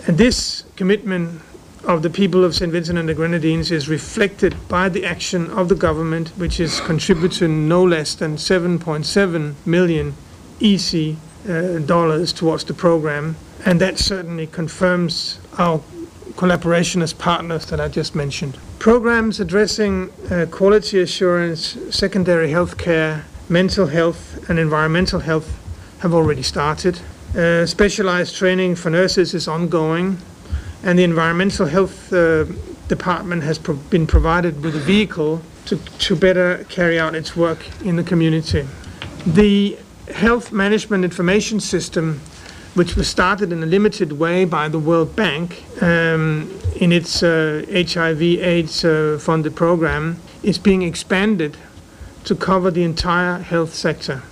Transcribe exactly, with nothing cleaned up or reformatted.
And this commitment of the people of Saint Vincent and the Grenadines is reflected by the action of the government, which is contributing no less than seven point seven million E C uh, dollars towards the program. And that certainly confirms our collaboration as partners that I just mentioned. Programs addressing uh, quality assurance, secondary health care, mental health and environmental health have already started. Uh, specialized training for nurses is ongoing, and the environmental health uh, department has pro been provided with a vehicle to, to better carry out its work in the community. The health management information system, which was started in a limited way by the World Bank um, in its uh, H I V AIDS uh, funded program, is being expanded to cover the entire health sector.